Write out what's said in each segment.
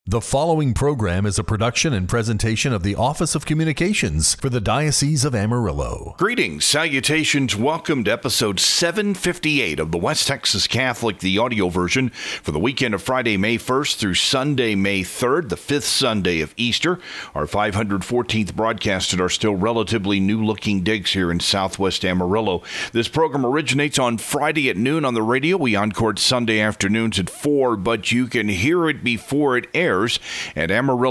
The following program is a production and presentation of the Office of Communications for the Diocese of Amarillo. Greetings, salutations, welcome to episode 758 of the West Texas Catholic, the audio version, for the weekend of Friday, May 1st through Sunday, May 3rd, the fifth Sunday of Easter. Our 514th broadcast at our still relatively new-looking digs here in southwest Amarillo. This program originates on Friday at noon on the radio. We encore Sunday afternoons at 4, but you can hear it before it airs at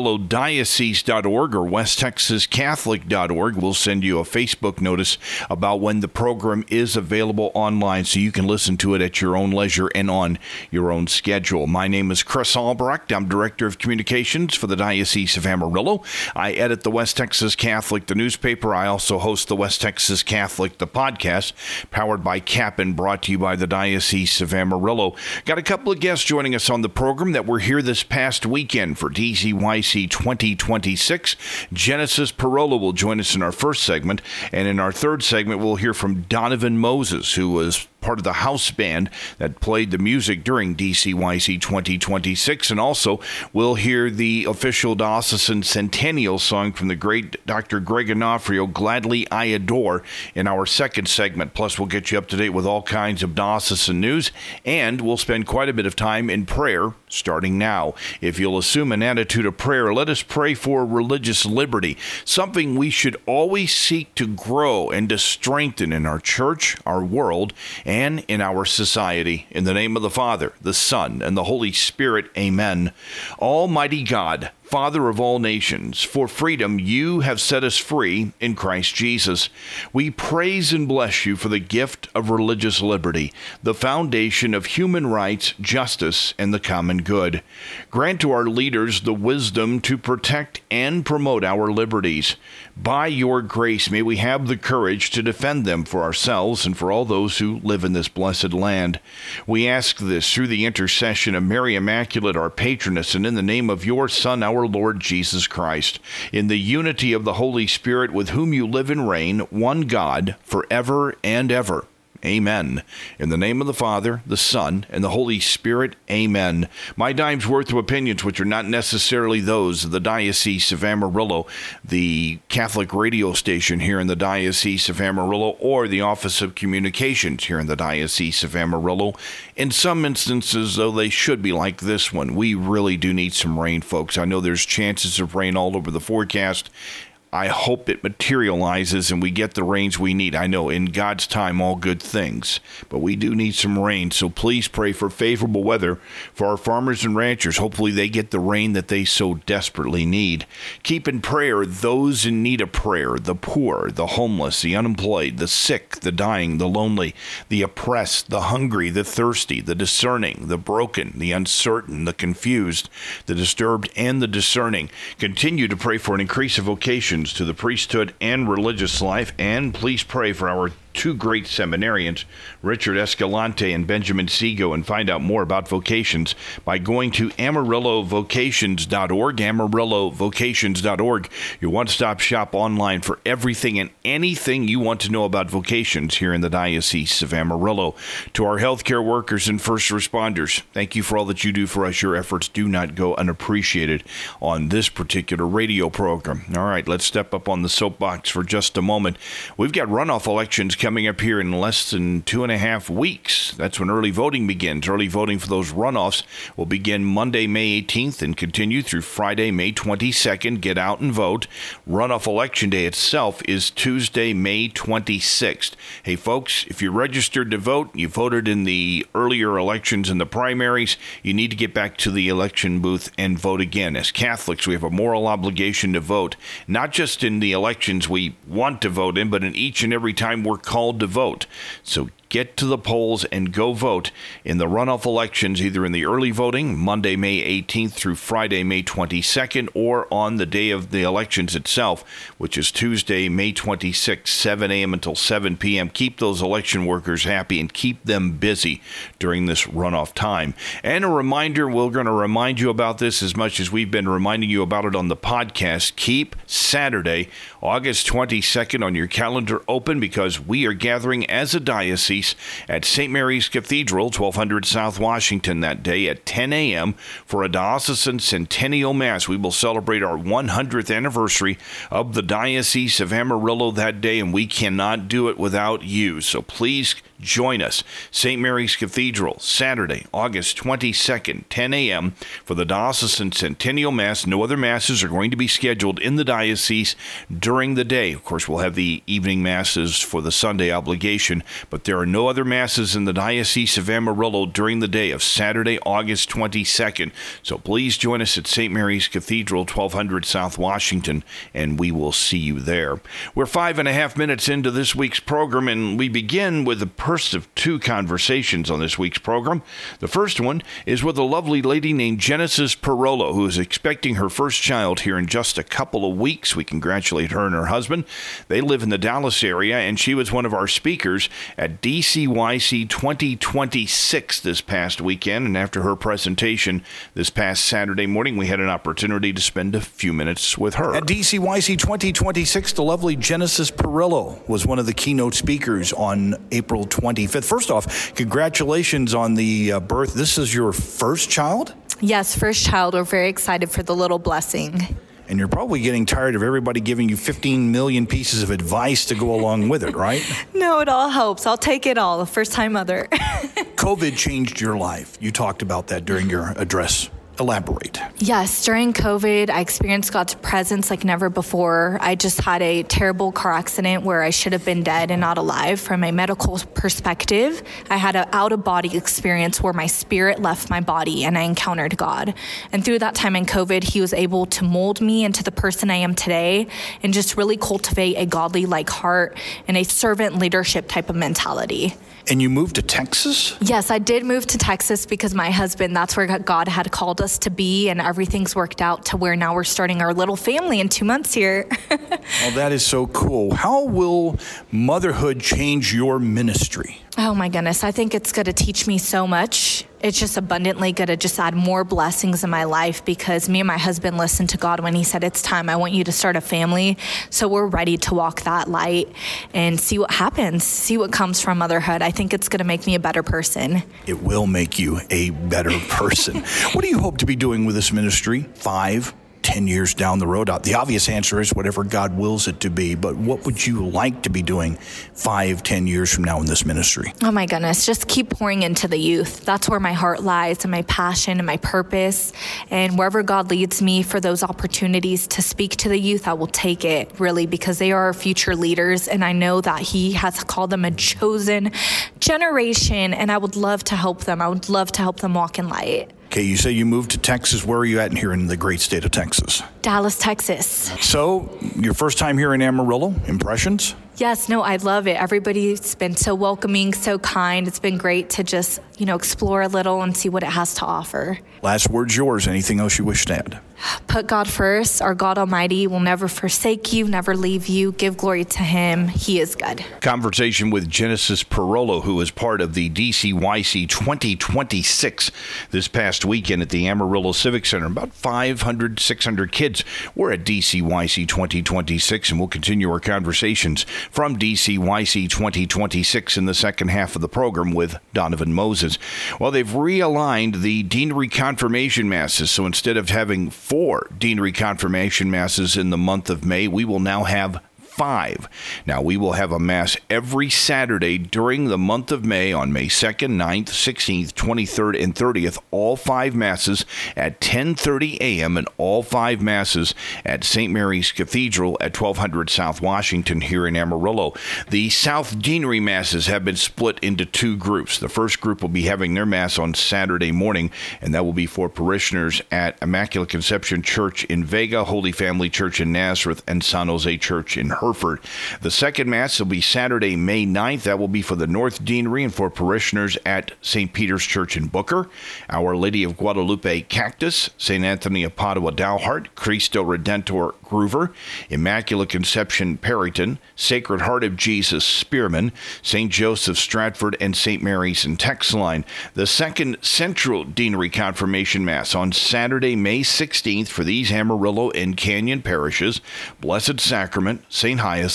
AmarilloDiocese.org or WestTexasCatholic.org. We'll send you a Facebook notice about when the program is available online so you can listen to it at your own leisure and on your own schedule. My name is Chris Albrecht. I'm Director of Communications for the Diocese of Amarillo. I edit the West Texas Catholic, the newspaper. I also host the West Texas Catholic, the podcast, powered by CAP and brought to you by the Diocese of Amarillo. Got a couple of guests joining us on the program that were here this past weekend for DCYC 2026. Genesis Parola will join us in our first segment, and in our third segment, we'll hear from Donovan Moses, who was part of the house band that played the music during DCYC 2026. And also, we'll hear the official diocesan centennial song from the great Dr. Greg Onofrio, Gladly I Adore, in our second segment. Plus, we'll get you up to date with all kinds of diocesan news, and we'll spend quite a bit of time in prayer starting now. If you'll assume an attitude of prayer, let us pray for religious liberty, something we should always seek to grow and to strengthen in our church, our world, and in our society. In the name of the Father, the Son, and the Holy Spirit, amen. Almighty God, Father of all nations, for freedom you have set us free in Christ Jesus. We praise and bless you for the gift of religious liberty, the foundation of human rights, justice, and the common good. Grant to our leaders the wisdom to protect and promote our liberties. By your grace, may we have the courage to defend them for ourselves and for all those who live in this blessed land. We ask this through the intercession of Mary Immaculate, our patroness, and in the name of your Son, our Lord Jesus Christ, in the unity of the Holy Spirit, with whom you live and reign, one God, forever and ever. Amen. In the name of the Father, the Son, and the Holy Spirit, amen. My dime's worth of opinions which are not necessarily those of the Diocese of Amarillo, the Catholic radio station here in the Diocese of Amarillo, or the Office of Communications here in the Diocese of Amarillo. In some instances, though, they should be like this one. We really do need some rain, folks. I know there's chances of rain all over the forecast. I hope it materializes and we get the rains we need. I know in God's time, all good things, but we do need some rain. So please pray for favorable weather for our farmers and ranchers. Hopefully they get the rain that they so desperately need. Keep in prayer those in need of prayer, the poor, the homeless, the unemployed, the sick, the dying, the lonely, the oppressed, the hungry, the thirsty, the discerning, the broken, the uncertain, the confused, the disturbed, and the discerning. Continue to pray for an increase of vocation to the priesthood and religious life, and please pray for our two great seminarians, Richard Escalante and Benjamin Sego, and find out more about vocations by going to AmarilloVocations.org, AmarilloVocations.org, your one-stop shop online for everything and anything you want to know about vocations here in the Diocese of Amarillo. To our healthcare workers and first responders, thank you for all that you do for us. Your efforts do not go unappreciated on this particular radio program. All right, let's step up on the soapbox for just a moment. We've got runoff elections coming up here in less than 2.5 weeks. That's when early voting begins. Early voting for those runoffs will begin Monday, May 18th and continue through Friday, May 22nd. Get out and vote. Runoff election day itself is Tuesday, May 26th. Hey, folks, if you're registered to vote, you voted in the earlier elections and the primaries, you need to get back to the election booth and vote again. As Catholics, we have a moral obligation to vote, not just in the elections we want to vote in, but in each and every time we're called to vote. So get to the polls and go vote in the runoff elections, either in the early voting, Monday, May 18th through Friday, May 22nd, or on the day of the elections itself, which is Tuesday, May 26th, 7 a.m. until 7 p.m. Keep those election workers happy and keep them busy during this runoff time. And a reminder, we're going to remind you about this as much as we've been reminding you about it on the podcast. Keep Saturday, August 22nd on your calendar open, because we are gathering as a diocese release at St. Mary's Cathedral, 1200 South Washington that day at 10 a.m. for a diocesan centennial mass. We will celebrate our 100th anniversary of the Diocese of Amarillo that day, and we cannot do it without you. So please join us. St. Mary's Cathedral, Saturday, August 22nd, 10 a.m. for the Diocesan Centennial Mass. No other masses are going to be scheduled in the diocese during the day. Of course, we'll have the evening masses for the Sunday obligation, but there are no other masses in the Diocese of Amarillo during the day of Saturday, August 22nd. So please join us at St. Mary's Cathedral, 1200 South Washington, and we will see you there. We're 5.5 minutes into this week's program, and we begin with the first of two conversations on this week's program. The first one is with a lovely lady named Genesis Parolo, who is expecting her first child here in just a couple of weeks. We congratulate her and her husband. They live in the Dallas area, and she was one of our speakers at DCYC 2026 this past weekend. And after her presentation this past Saturday morning, we had an opportunity to spend a few minutes with her. At DCYC 2026, the lovely Genesis Parolo was one of the keynote speakers on April 25th. First off, congratulations on the birth. This is your first child? Yes, first child. We're very excited for the little blessing. And you're probably getting tired of everybody giving you 15 million pieces of advice to go along with it, right? No, it all helps. I'll take it all. First-time mother. COVID changed your life. You talked about that during your address. Elaborate. Yes, during COVID, I experienced God's presence like never before. I just had a terrible car accident where I should have been dead and not alive. From a medical perspective, I had an out-of-body experience where my spirit left my body and I encountered God. And through that time in COVID, he was able to mold me into the person I am today and just really cultivate a godly-like heart and a servant leadership type of mentality. And you moved to Texas? Yes, I did move to Texas because my husband, that's where God had called us to be, and everything's worked out to where now we're starting our little family in 2 months here. Oh, that is so cool. How will motherhood change your ministry? Oh my goodness, I think it's going to teach me so much. It's just abundantly going to just add more blessings in my life because me and my husband listened to God when he said, it's time, I want you to start a family. So we're ready to walk that light and see what happens, see what comes from motherhood. I think it's going to make me a better person. It will make you a better person. What do you hope to be doing with this ministry 5, 10 years down the road? The obvious answer is whatever God wills it to be, but what would you like to be doing 5, 10 years from now in this ministry? Oh my goodness, just keep pouring into the youth. That's where my heart lies and my passion and my purpose. And wherever God leads me for those opportunities to speak to the youth, I will take it, really, because they are our future leaders. And I know that he has called them a chosen generation, and I would love to help them. I would love to help them walk in light. Okay, you say you moved to Texas. Where are you at here in the great state of Texas? Dallas, Texas. So, your first time here in Amarillo, impressions? Yes, no, I love it. Everybody's been so welcoming, so kind. It's been great to just, explore a little and see what it has to offer. Last word's yours. Anything else you wish to add? Put God first. Our God Almighty will never forsake you, never leave you. Give glory to him. He is good. Conversation with Genesis Parolo, who is part of the DCYC 2026 this past weekend at the Amarillo Civic Center. About 500, 600 kids were at DCYC 2026, and we'll continue our conversations from DCYC 2026 in the second half of the program with Donovan Moses. Well, they've realigned the deanery confirmation masses, so instead of having 4 deanery confirmation masses in the month of May, we will now have 5. Now, we will have a Mass every Saturday during the month of May on May 2nd, 9th, 16th, 23rd, and 30th. All 5 Masses at 10:30 a.m. and all 5 Masses at St. Mary's Cathedral at 1200 South Washington here in Amarillo. The South Deanery Masses have been split into 2 groups. The first group will be having their Mass on Saturday morning, and that will be for parishioners at Immaculate Conception Church in Vega, Holy Family Church in Nazareth, and San Jose Church in Hereford. The second Mass will be Saturday, May 9th. That will be for the North Deanery and for parishioners at St. Peter's Church in Booker, Our Lady of Guadalupe Cactus, St. Anthony of Padua Dalhart, Cristo Redentor Groover, Immaculate Conception Perryton, Sacred Heart of Jesus Spearman, St. Joseph Stratford, and St. Mary's in Texeline. The second Central Deanery Confirmation Mass on Saturday, May 16th for these Amarillo and Canyon parishes, Blessed Sacrament, St. Hyacinth,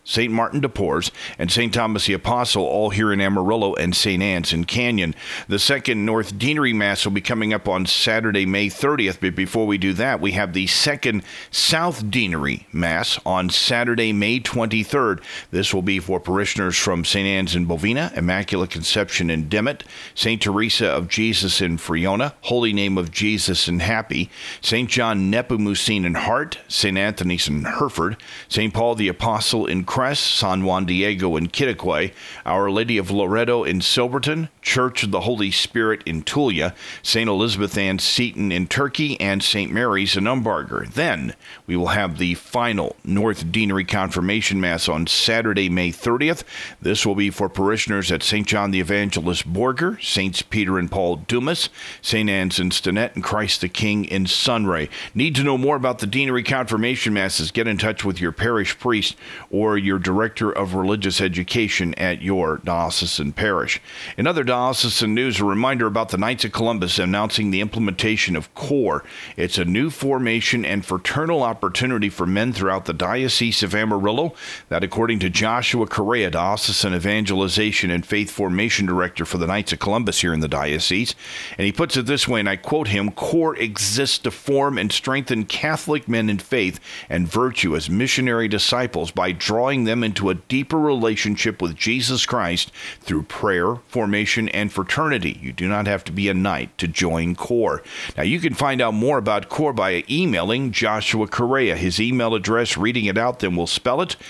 St. Martin de Porres, and St. Thomas the Apostle, all here in Amarillo, and St. Anne's in Canyon. The second North Deanery Mass will be coming up on Saturday, May 30th, but before we do that, we have the second South Deanery Mass on Saturday, May 23rd. This will be for parishioners from St. Anne's in Bovina, Immaculate Conception in Dimmitt, St. Teresa of Jesus in Friona, Holy Name of Jesus in Happy, St. John Nepomucene in Hart, St. Anthony's in Hereford, St. Paul the Apostle in Cress, San Juan Diego in Kittiquay, Our Lady of Loreto in Silverton, Church of the Holy Spirit in Tulia, St. Elizabeth Ann Seton in Turkey, and St. Mary's in Umbarger. Then we will have the final North Deanery Confirmation Mass on Saturday, May 30th. This will be for parishioners at St. John the Evangelist Borger, Saints Peter and Paul Dumas, St. Anne's in Stinnett, and Christ the King in Sunray. Need to know more about the Deanery Confirmation Masses? Get in touch with your parish priest or your director of religious education at your diocesan parish. In other diocesan news, a reminder about the Knights of Columbus announcing the implementation of CORE. It's a new formation and fraternal opportunity for men throughout the Diocese of Amarillo. That, according to Joshua Correa, Diocesan Evangelization and Faith Formation Director for the Knights of Columbus here in the diocese. And he puts it this way, and I quote him, "CORE exists to form and strengthen Catholic men in faith and virtue as missionary disciples by drawing them into a deeper relationship with Jesus Christ through prayer, formation, and fraternity. You do not have to be a knight to join CORE." Now, you can find out more about CORE by emailing Joshua Correa. His email address, reading it out, then we'll spell it,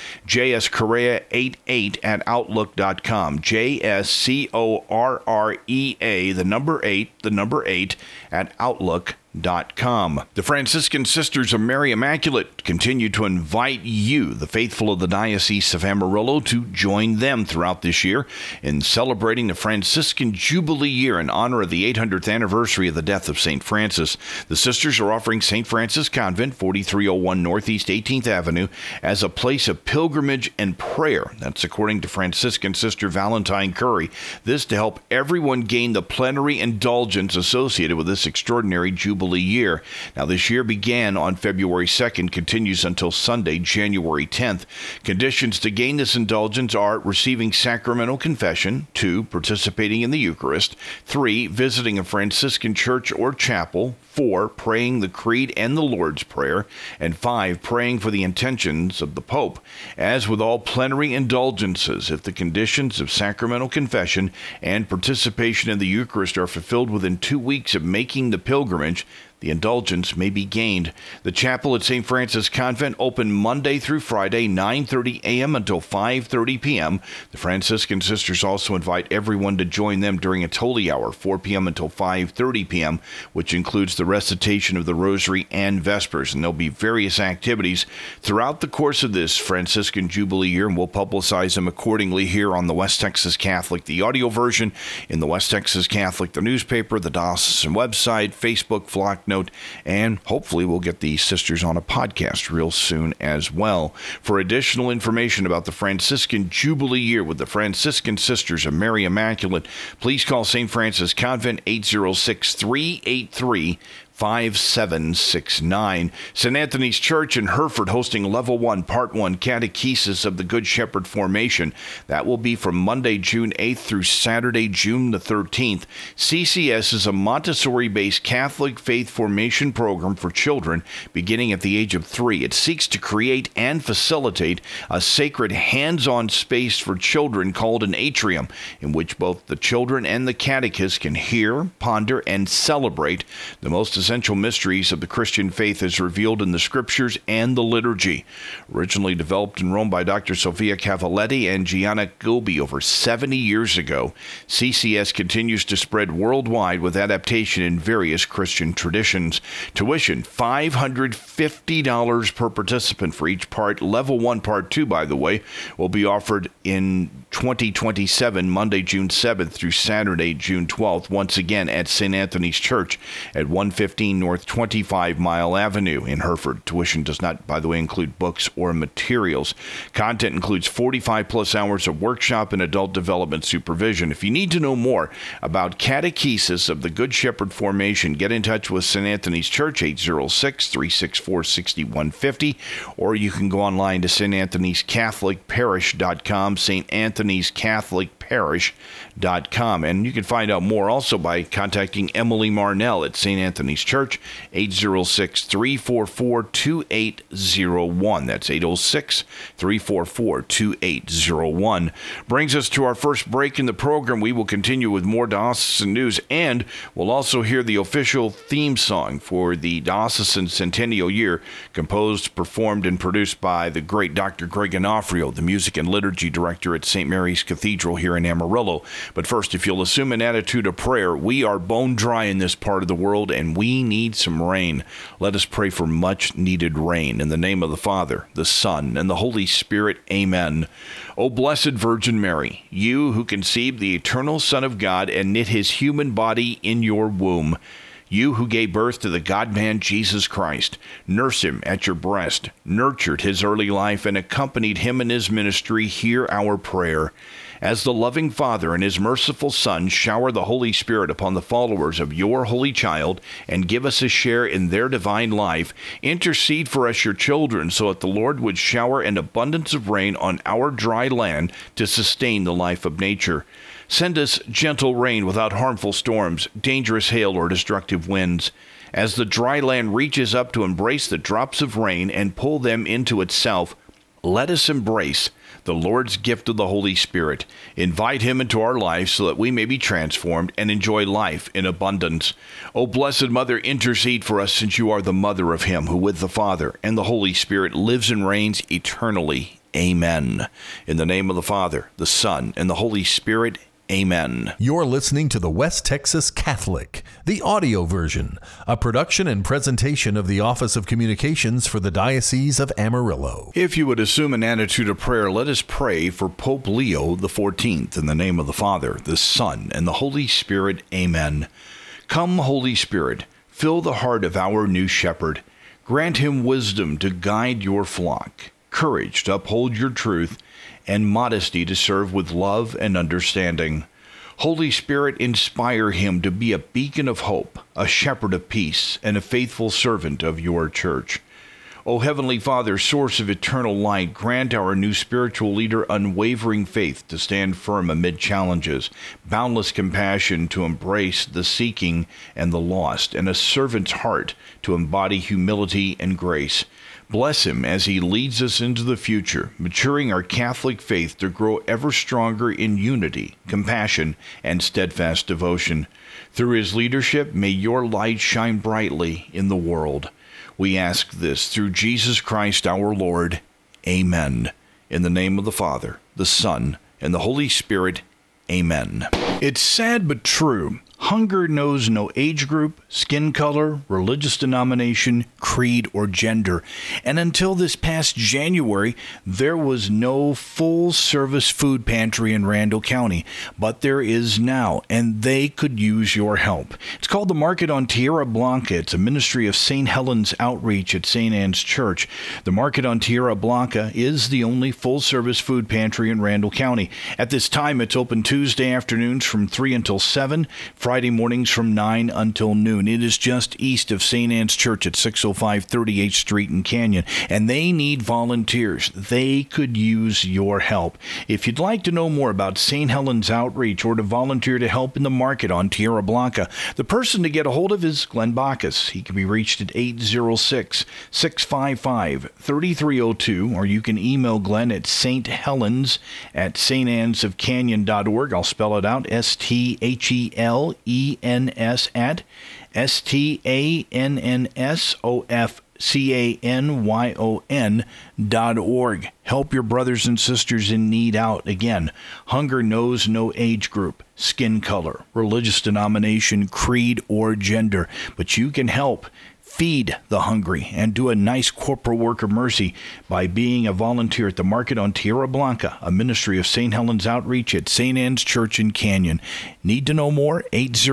jscorrea88@outlook.com. JSCORREA, the number 8 at outlook.com. The Franciscan Sisters of Mary Immaculate continue to invite you, the faithful of the Diocese of Amarillo, to join them throughout this year in celebrating the Franciscan Jubilee year in honor of the 800th anniversary of the death of St. Francis. The sisters are offering St. Francis Convent, 4301 Northeast 18th Avenue, as a place of pilgrimage and prayer. That's according to Franciscan Sister Valentine Curry. This to help everyone gain the plenary indulgence associated with this extraordinary Jubilee year. Now, this year began on February 2nd, continues until Sunday, January 10th. Conditions to gain this indulgence are receiving sacramental confession, 2, participating in the Eucharist, 3, visiting a Franciscan church or chapel, 4, praying the Creed and the Lord's Prayer, and 5, praying for the intentions of the Pope. As with all plenary indulgences, if the conditions of sacramental confession and participation in the Eucharist are fulfilled within 2 weeks of making the pilgrimage, the indulgence may be gained. The chapel at St. Francis Convent open Monday through Friday, 9:30 a.m. until 5:30 p.m. The Franciscan Sisters also invite everyone to join them during its holy hour, 4 p.m. until 5:30 p.m., which includes the recitation of the Rosary and Vespers. And there'll be various activities throughout the course of this Franciscan Jubilee year, and we'll publicize them accordingly here on the West Texas Catholic, the audio version, in the West Texas Catholic, the newspaper, the diocesan website, Facebook, Flock Note, and hopefully we'll get the sisters on a podcast real soon as well. For additional information about the Franciscan Jubilee year with the Franciscan Sisters of Mary Immaculate, please call St. Francis Convent 806-383-5769. St. Anthony's Church in Hereford hosting Level 1, Part 1 Catechesis of the Good Shepherd Formation. That will be from Monday, June 8th through Saturday, June the 13th. CCS is a Montessori-based Catholic faith formation program for children beginning at the age of 3. It seeks to create and facilitate a sacred hands-on space for children called an atrium, in which both the children and the catechist can hear, ponder, and celebrate the most essential mysteries of the Christian faith as revealed in the Scriptures and the liturgy. Originally developed in Rome by Dr. Sofia Cavalletti and Gianna Gilby over 70 years ago, CCS continues to spread worldwide with adaptation in various Christian traditions. Tuition, $550 per participant for each part. Level 1, Part 2, by the way, will be offered in 2027, Monday, June 7th through Saturday, June 12th, once again at St. Anthony's Church at 150 15 North 25 Mile Avenue in Hereford. Tuition does not, by the way, include books or materials. Content includes 45-plus hours of workshop and adult development supervision. If you need to know more about catechesis of the Good Shepherd formation, get in touch with St. Anthony's Church, 806-364-6150, or you can go online to StAnthony'sCatholicParish.com, StAnthony'sCatholicParish.com. And you can find out more also by contacting Emily Marnell at St. Anthony's Church, 806-344-2801. That's 806-344-2801. Brings us to our first break in the program. We will continue with more diocesan news, and we'll also hear the official theme song for the diocesan centennial year, composed, performed, and produced by the great Dr. Greg Onofrio, the music and liturgy director at St. Mary's Cathedral here in Amarillo. But first, if you'll assume an attitude of prayer, we are bone dry in this part of the world, and we need some rain. Let us pray for much needed rain. In the name of the Father, the Son, and the Holy Spirit. Amen. O Blessed Virgin Mary, you who conceived the eternal Son of God and knit his human body in your womb, you who gave birth to the God-man Jesus Christ, nursed him at your breast, nurtured his early life, and accompanied him in his ministry, hear our prayer. As the loving Father and his merciful Son shower the Holy Spirit upon the followers of your Holy Child and give us a share in their divine life, intercede for us, your children, so that the Lord would shower an abundance of rain on our dry land to sustain the life of nature. Send us gentle rain without harmful storms, dangerous hail, or destructive winds. As the dry land reaches up to embrace the drops of rain and pull them into itself, let us embrace the Lord's gift of the Holy Spirit. Invite him into our lives so that we may be transformed and enjoy life in abundance. O Blessed Mother, intercede for us, since you are the mother of him who with the Father and the Holy Spirit lives and reigns eternally. Amen. In the name of the Father, the Son, and the Holy Spirit. Amen. You're listening to the West Texas Catholic, the audio version, a production and presentation of the Office of Communications for the Diocese of Amarillo. If you would assume an attitude of prayer, let us pray for Pope Leo XIV. In the name of the Father, the Son, and the Holy Spirit. Amen. Come, Holy Spirit, fill the heart of our new shepherd. Grant him wisdom to guide your flock, courage to uphold your truth, and modesty to serve with love and understanding. Holy Spirit, inspire him to be a beacon of hope, a shepherd of peace, and a faithful servant of your church. O Heavenly Father, source of eternal light, grant our new spiritual leader unwavering faith to stand firm amid challenges, boundless compassion to embrace the seeking and the lost, and a servant's heart to embody humility and grace. Bless him as he leads us into the future, maturing our Catholic faith to grow ever stronger in unity, compassion, and steadfast devotion. Through his leadership, may your light shine brightly in the world. We ask this through Jesus Christ our Lord. Amen. In the name of the Father, the Son, and the Holy Spirit. Amen. It's sad but true. Hunger knows no age group, skin color, religious denomination, creed, or gender. And until this past January, there was no full-service food pantry in Randall County. But there is now, and they could use your help. It's called the Market on Tierra Blanca. It's a ministry of St. Helen's Outreach at St. Anne's Church. The Market on Tierra Blanca is the only full-service food pantry in Randall County. At this time, it's open Tuesday afternoons from 3 until 7, Friday mornings from 9 until noon. It is just east of St. Anne's Church at 605 38th Street in Canyon, and they need volunteers. They could use your help. If you'd like to know more about St. Helen's Outreach or to volunteer to help in the Market on Tierra Blanca, the person to get a hold of is Glenn Bacchus. He can be reached at 806-655-3302, or you can email Glenn at sthelens@stannsofcanyon.org. I'll spell it out, STHELENS at STANNSOFCANYON.org. Help your brothers and sisters in need out. Again, hunger knows no age group, skin color, religious denomination, creed, or gender, but you can help feed the hungry, and do a nice corporal work of mercy by being a volunteer at the market on Tierra Blanca, a ministry of St. Helen's Outreach at St. Anne's Church in Canyon. Need to know more?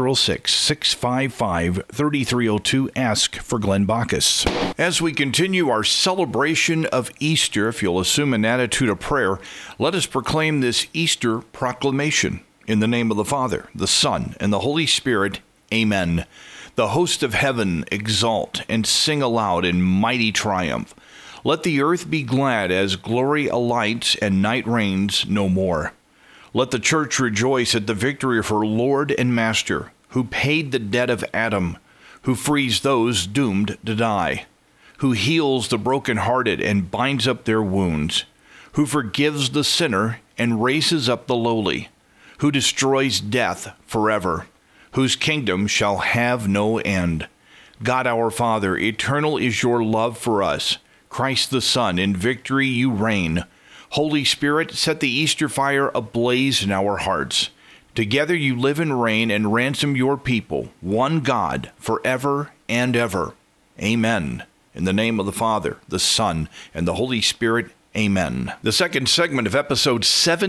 806-655-3302. Ask for Glenn Bacchus. As we continue our celebration of Easter, if you'll assume an attitude of prayer, let us proclaim this Easter proclamation. In the name of the Father, the Son, and the Holy Spirit, Amen. The host of heaven exalt and sing aloud in mighty triumph. Let the earth be glad as glory alights and night reigns no more. Let the church rejoice at the victory of her Lord and Master, who paid the debt of Adam, who frees those doomed to die, who heals the brokenhearted and binds up their wounds, who forgives the sinner and raises up the lowly, who destroys death forever, whose kingdom shall have no end. God our Father, eternal is your love for us. Christ the Son, in victory you reign. Holy Spirit, set the Easter fire ablaze in our hearts. Together you live and reign and ransom your people, one God, forever and ever. Amen. In the name of the Father, the Son, and the Holy Spirit, Amen. The second segment of episode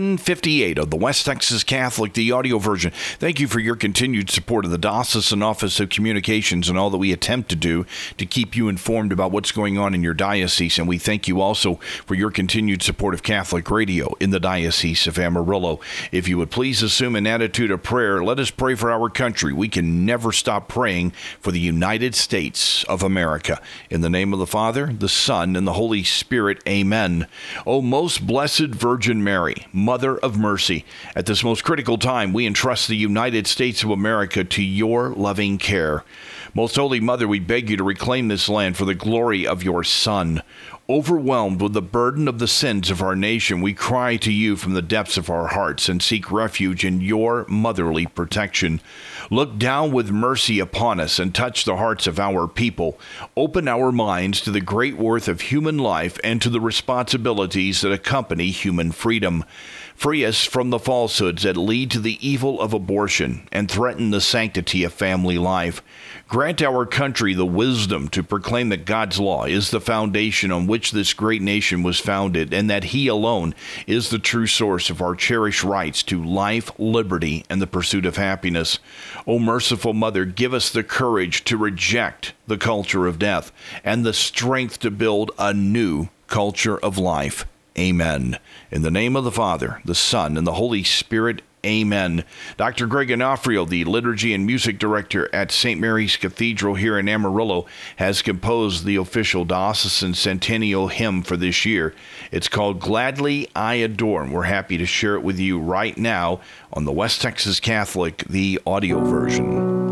758 of the West Texas Catholic, the audio version. Thank you for your continued support of the Diocesan Office of Communications and all that we attempt to do to keep you informed about what's going on in your diocese. And we thank you also for your continued support of Catholic radio in the Diocese of Amarillo. If you would please assume an attitude of prayer, let us pray for our country. We can never stop praying for the United States of America. In the name of the Father, the Son, and the Holy Spirit, Amen. O most blessed Virgin Mary, Mother of Mercy, at this most critical time, we entrust the United States of America to your loving care. Most Holy Mother, we beg you to reclaim this land for the glory of your Son. Overwhelmed with the burden of the sins of our nation, we cry to you from the depths of our hearts and seek refuge in your motherly protection. Look down with mercy upon us and touch the hearts of our people. Open our minds to the great worth of human life and to the responsibilities that accompany human freedom. Free us from the falsehoods that lead to the evil of abortion and threaten the sanctity of family life. Grant our country the wisdom to proclaim that God's law is the foundation on which this great nation was founded, and that He alone is the true source of our cherished rights to life, liberty, and the pursuit of happiness. O merciful Mother, give us the courage to reject the culture of death and the strength to build a new culture of life. Amen. In the name of the Father, the Son, and the Holy Spirit, Amen. Dr. Greg Onofrio, the Liturgy and Music Director at St. Mary's Cathedral here in Amarillo, has composed the official diocesan centennial hymn for this year. It's called Gladly I Adore, and we're happy to share it with you right now on the West Texas Catholic, the audio version.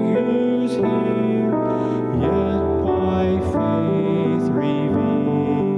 Yet by faith revealed.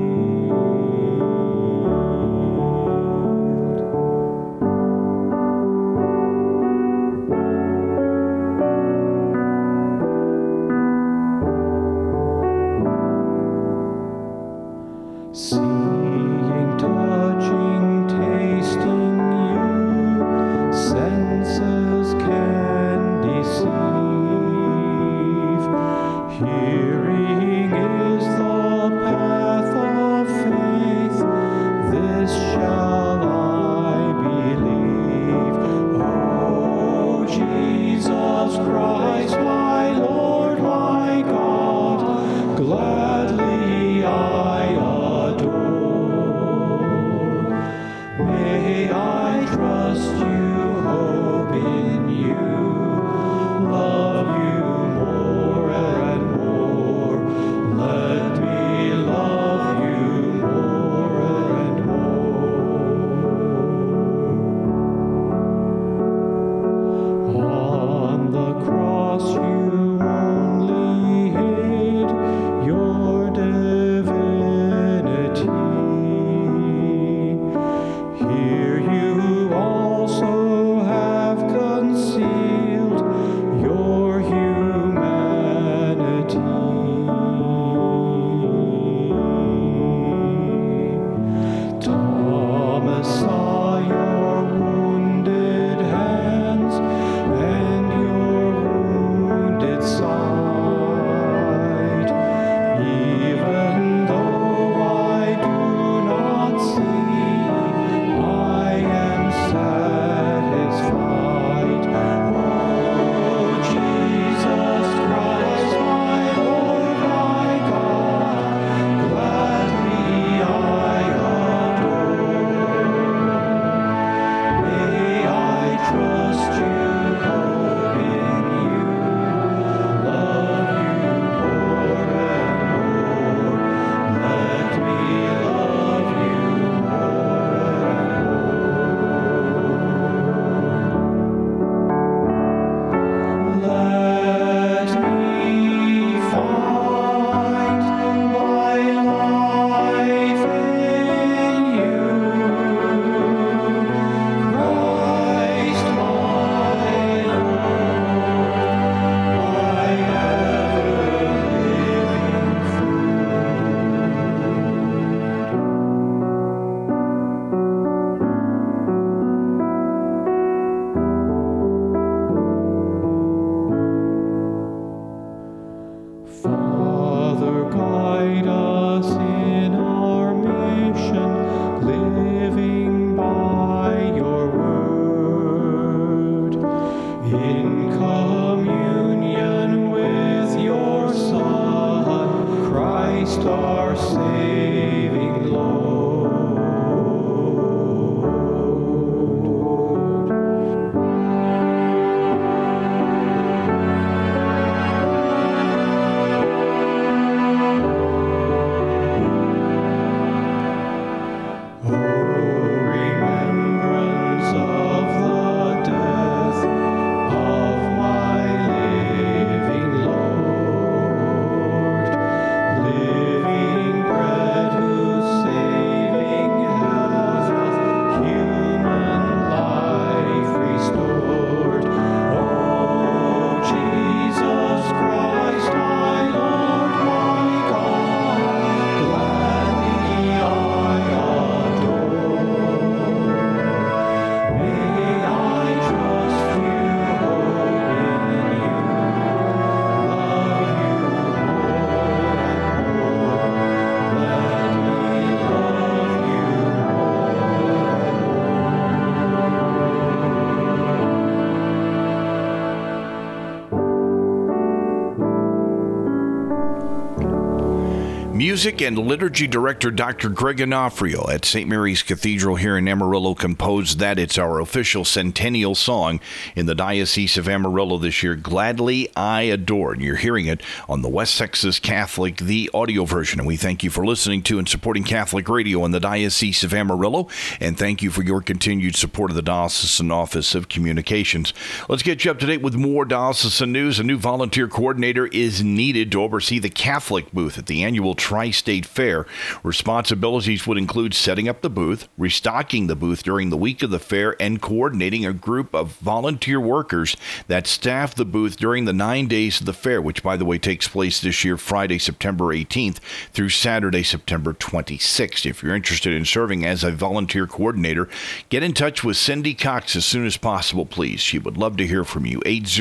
Music and Liturgy Director Dr. Greg Onofrio at St. Mary's Cathedral here in Amarillo composed that. It's our official centennial song in the Diocese of Amarillo this year, Gladly I Adore. And you're hearing it on the West Texas Catholic, the audio version. And we thank you for listening to and supporting Catholic Radio in the Diocese of Amarillo. And thank you for your continued support of the Diocesan Office of Communications. Let's get you up to date with more diocesan news. A new volunteer coordinator is needed to oversee the Catholic booth at the annual Tri-State Fair. Responsibilities would include setting up the booth, restocking the booth during the week of the fair, and coordinating a group of volunteer workers that staff the booth during the 9 days of the fair, which, by the way, takes place this year, Friday, September 18th through Saturday, September 26th. If you're interested in serving as a volunteer coordinator, get in touch with Cindy Cox as soon as possible, please. She would love to hear from you.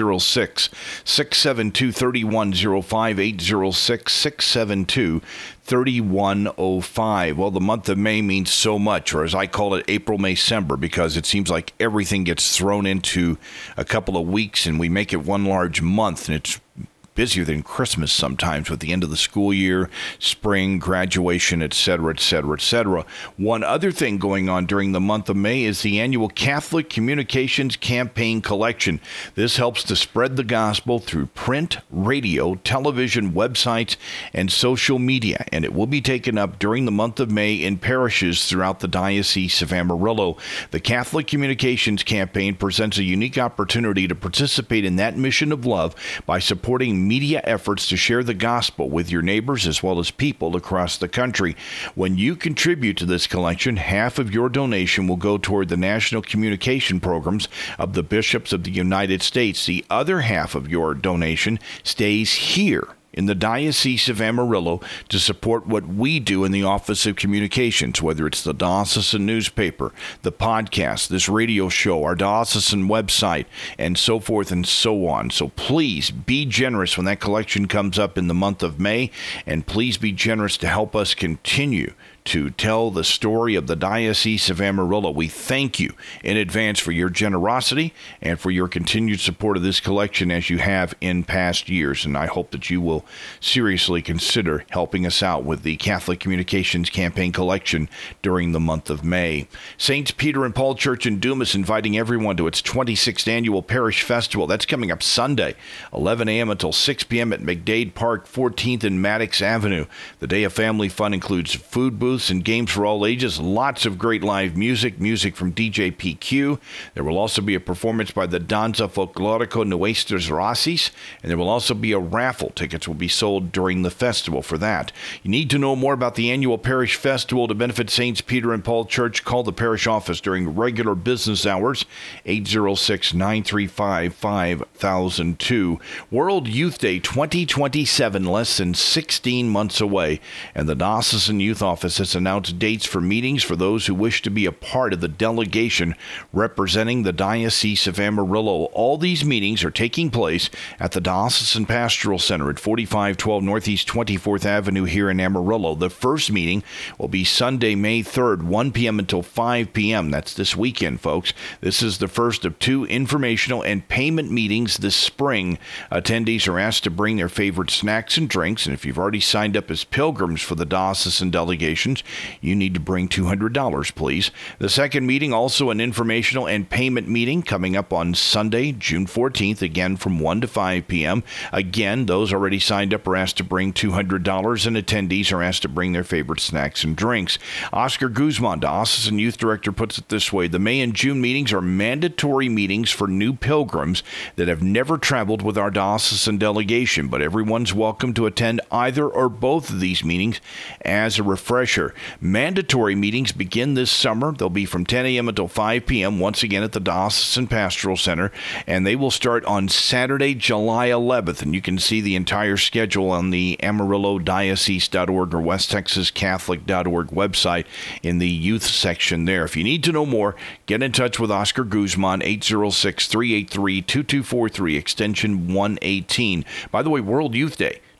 806-672-3105, 806-672-3105. Well, the month of May means so much, or as I call it, April, May, December, because it seems like everything gets thrown into a couple of weeks and we make it one large month, and it's busier than Christmas sometimes with the end of the school year, spring, graduation, etc., etc., etc. One other thing going on during the month of May is the annual Catholic Communications Campaign Collection. This helps to spread the gospel through print, radio, television, websites, and social media, and it will be taken up during the month of May in parishes throughout the Diocese of Amarillo. The Catholic Communications Campaign presents a unique opportunity to participate in that mission of love by supporting media efforts to share the gospel with your neighbors as well as people across the country. When you contribute to this collection, half of your donation will go toward the national communication programs of the bishops of the United States. The other half of your donation stays here in the Diocese of Amarillo to support what we do in the Office of Communications, whether it's the diocesan newspaper, the podcast, this radio show, our diocesan website, and so forth and so on. So please be generous when that collection comes up in the month of May, and please be generous to help us continue to tell the story of the Diocese of Amarillo. We thank you in advance for your generosity and for your continued support of this collection as you have in past years. And I hope that you will seriously consider helping us out with the Catholic Communications Campaign Collection during the month of May. Saints Peter and Paul Church in Dumas inviting everyone to its 26th annual Parish Festival. That's coming up Sunday, 11 a.m. until 6 p.m. at McDade Park, 14th and Maddox Avenue. The day of family fun includes food booths and games for all ages, lots of great live music from DJ PQ. There will also be a performance by the Danza Folklorico Nuestras Racis, and there will also be a raffle. Tickets will be sold during the festival for that. You need to know more about the annual Parish Festival to benefit Saints Peter and Paul Church. Call the parish office during regular business hours, 806-935-5002. World Youth Day 2027, less than 16 months away, and the Diocesan Youth Office has announced dates for meetings for those who wish to be a part of the delegation representing the Diocese of Amarillo. All these meetings are taking place at the Diocesan Pastoral Center at 4512 Northeast 24th Avenue here in Amarillo. The first meeting will be Sunday, May 3rd, 1 p.m. until 5 p.m. That's this weekend, folks. This is the first of two informational and payment meetings this spring. Attendees are asked to bring their favorite snacks and drinks, and if you've already signed up as pilgrims for the diocesan delegation, you need to bring $200, please. The second meeting, also an informational and payment meeting, coming up on Sunday, June 14th, again from 1 to 5 p.m. Again, those already signed up are asked to bring $200, and attendees are asked to bring their favorite snacks and drinks. Oscar Guzman, Diocesan Youth Director, puts it this way: the May and June meetings are mandatory meetings for new pilgrims that have never traveled with our diocesan delegation, but everyone's welcome to attend either or both of these meetings as a refresher. Mandatory meetings begin this summer. They'll be from 10 a.m. until 5 p.m., once again at the Diocesan Pastoral Center, and they will start on Saturday, July 11th, and you can see the entire schedule on the AmarilloDiocese.org or WestTexasCatholic.org website in the youth section there. If you need to know more, get in touch with Oscar Guzman, 806-383-2243, extension 118. By the way, World Youth Day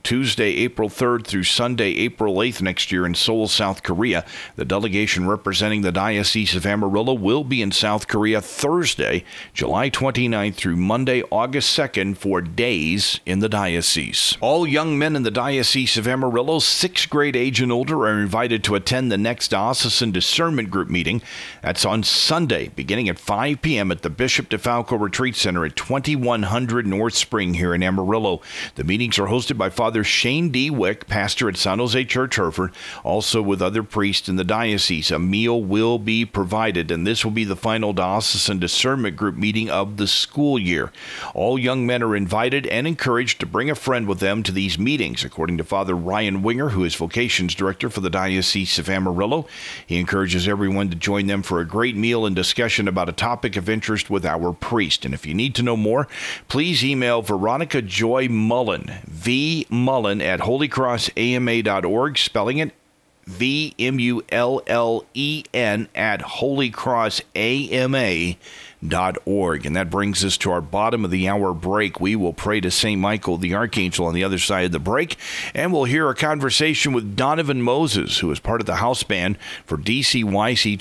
Tuesday, April 3rd through Sunday, April 8th next year in Seoul, South Korea. The delegation representing the Diocese of Amarillo will be in South Korea Thursday, July 29th through Monday, August 2nd for days in the diocese. All young men in the Diocese of Amarillo, 6th grade age and older, are invited to attend the next Diocesan Discernment Group meeting. That's on Sunday, beginning at 5 p.m. at the Bishop DeFalco Retreat Center at 2100 North Spring here in Amarillo. The meetings are hosted by Father Shane D. Wick, pastor at San Jose Church, Hereford, also with other priests in the diocese. A meal will be provided, and this will be the final Diocesan Discernment Group meeting of the school year. All young men are invited and encouraged to bring a friend with them to these meetings, according to Father Ryan Winger, who is Vocations Director for the Diocese of Amarillo. He encourages everyone to join them for a great meal and discussion about a topic of interest with our priest. And if you need to know more, please email Veronica Joy Mullen, V. Mullen at holycrossama.org, spelling it VMULLEN at holycrossama.org. And that brings us to our bottom of the hour break. We will pray to St. Michael the Archangel on the other side of the break, and we'll hear a conversation with Donovan Moses, who is part of the house band for DCYC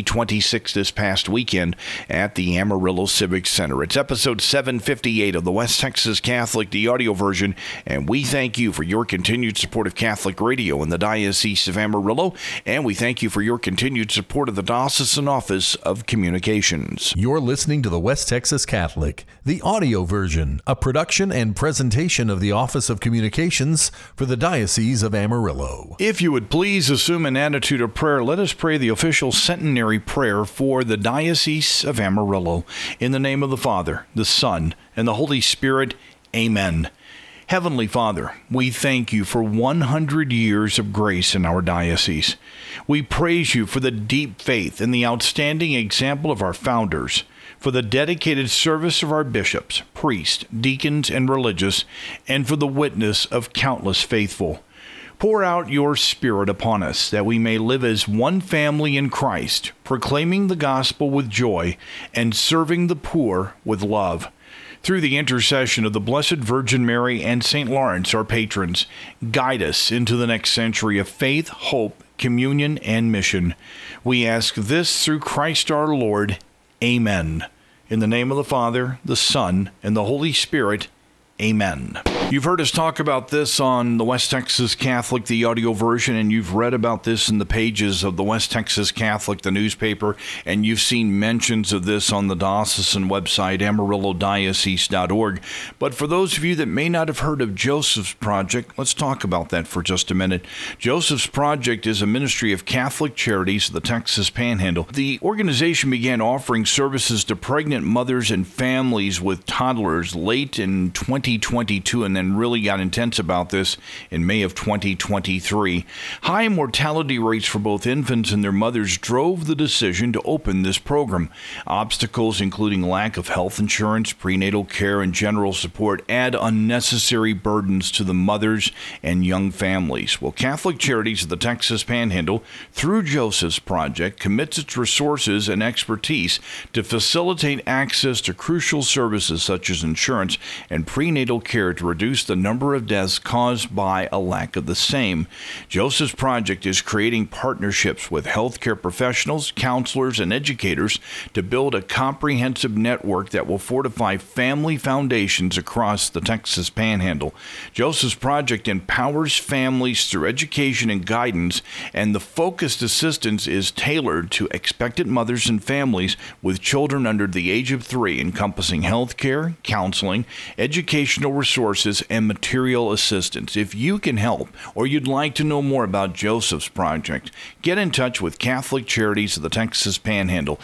2026 this past weekend at the Amarillo Civic Center. It's episode 758 of the West Texas Catholic, the audio version, and we thank you for your continued support of Catholic radio in the Diocese of Amarillo, and we thank you for your continued support of the Diocesan Office of Communications. You're listening to the West Texas Catholic, the audio version, a production and presentation of the Office of Communications for the Diocese of Amarillo. If you would please assume an attitude of prayer, let us pray the official centenary prayer for the Diocese of Amarillo. In the name of the Father, the Son, and the Holy Spirit, amen. Heavenly Father, we thank you for 100 years of grace in our diocese. We praise you for the deep faith and the outstanding example of our founders, for the dedicated service of our bishops, priests, deacons, and religious, and for the witness of countless faithful. Pour out your Spirit upon us, that we may live as one family in Christ, proclaiming the gospel with joy and serving the poor with love. Through the intercession of the Blessed Virgin Mary and St. Lawrence, our patrons, guide us into the next century of faith, hope, communion, and mission. We ask this through Christ our Lord. Amen. In the name of the Father, the Son, and the Holy Spirit. Amen. You've heard us talk about this on the West Texas Catholic, the audio version, and you've read about this in the pages of the West Texas Catholic, the newspaper, and you've seen mentions of this on the diocesan website, AmarilloDiocese.org. But for those of you that may not have heard of Joseph's Project, let's talk about that for just a minute. Joseph's Project is a ministry of Catholic Charities of the Texas Panhandle. The organization began offering services to pregnant mothers and families with toddlers late in 2022, and then really got intense about this in May of 2023. High mortality rates for both infants and their mothers drove the decision to open this program. Obstacles, including lack of health insurance, prenatal care, and general support, add unnecessary burdens to the mothers and young families. Well, Catholic Charities of the Texas Panhandle, through Joseph's Project, commits its resources and expertise to facilitate access to crucial services such as insurance and prenatal care to reduce the number of deaths caused by a lack of the same. Joseph's Project is creating partnerships with healthcare professionals, counselors, and educators to build a comprehensive network that will fortify family foundations across the Texas Panhandle. Joseph's Project empowers families through education and guidance, and the focused assistance is tailored to expectant mothers and families with children under the age of 3, encompassing healthcare, counseling, educational resources, and material assistance. If you can help or you'd like to know more about Joseph's Project, get in touch with Catholic Charities of the Texas Panhandle,